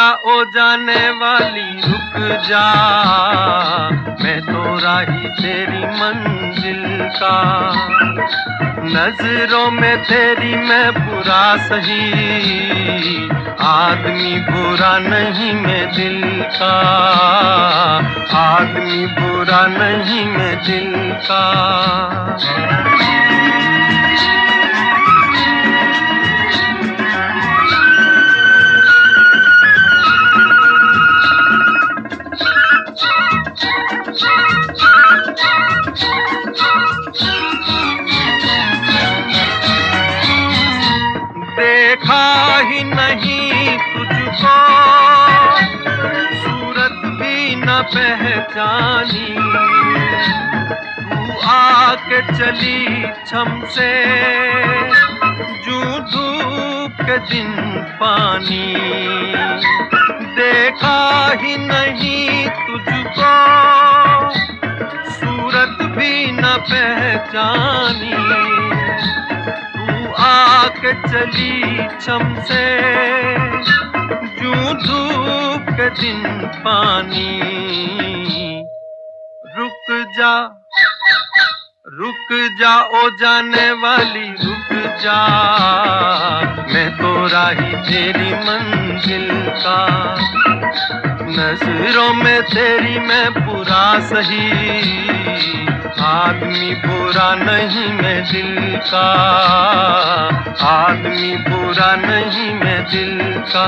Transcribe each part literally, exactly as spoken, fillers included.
जा ओ जाने वाली रुक जा, मैं तो राही तेरी मंजिल का। नजरों में तेरी मैं बुरा सही, आदमी बुरा नहीं मैं दिल का, आदमी बुरा नहीं मैं दिल का। देखा ही नहीं तुझको, सूरत भी न पहचानी, तू आके चली छम से, जूं धूप के दिन पानी। देखा ही नहीं तुझको, सूरत भी न पहचानी, आके चली छम से, जूं धूप के दिन पानी। रुक जा रुक जा ओ जाने वाली रुक जा, मैं तो राही तेरी मंजिल का। नजरों में तेरी मैं बुरा सही, आदमी बुरा नहीं मैं दिल का, आदमी बुरा नहीं मैं दिल का।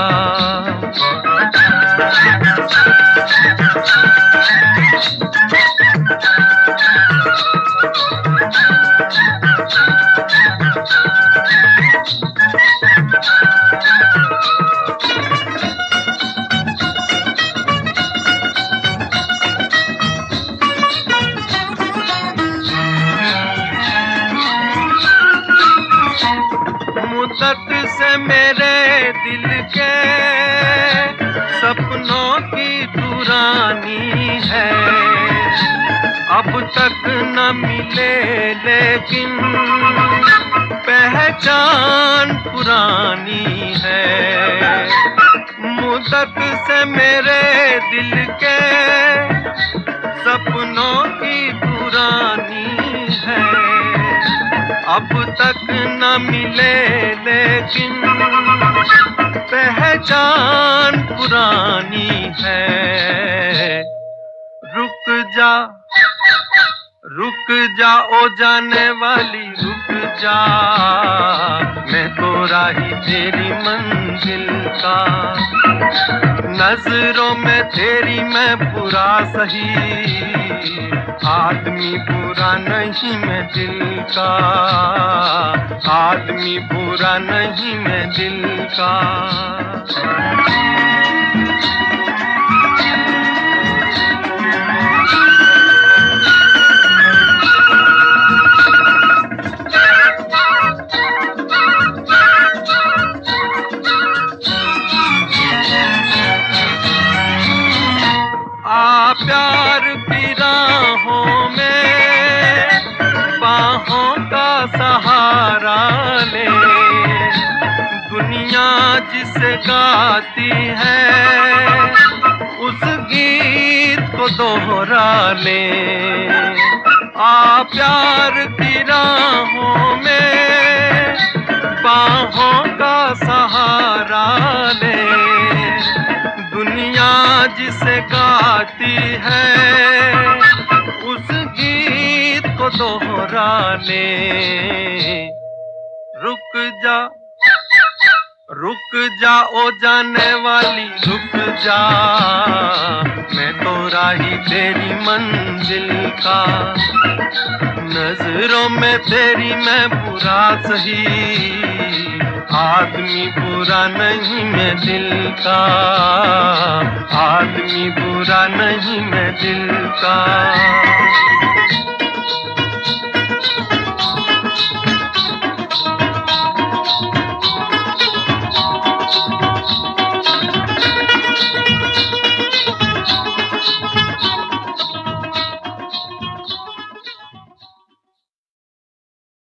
मुद्दत से मेरे दिल के सपनों की दुरानी है, अब तक न मिले लेकिन पहचान पुरानी है। मुद्दत से मेरे दिल के सपनों की दुरानी है, अब तक न मिले लेकिन पहचान पुरानी है। रुक जा रुक जा ओ जाने वाली रुक जा, मैं तो राही तेरी मंजिल का। नजरों में तेरी मैं बुरा सही, आदमी बुरा नहीं मैं दिल का, आदमी बुरा नहीं मैं दिल का। आ प्यार की राहों में बाहों का सहारा ले, दुनिया जिसे गाती है उस गीत को दोहरा ले। आ प्यार की राहों में बाहों का सहारा ले, दुनिया जिसे गाती है उस गीत को दोहरा ले। रुक जा रुक जा ओ जाने वाली रुक जा, मैं तो राही तेरी मंजिल का। नजरों में तेरी मैं बुरा सही, आदमी बुरा नहीं मैं दिल का, आदमी बुरा नहीं मैं दिल का।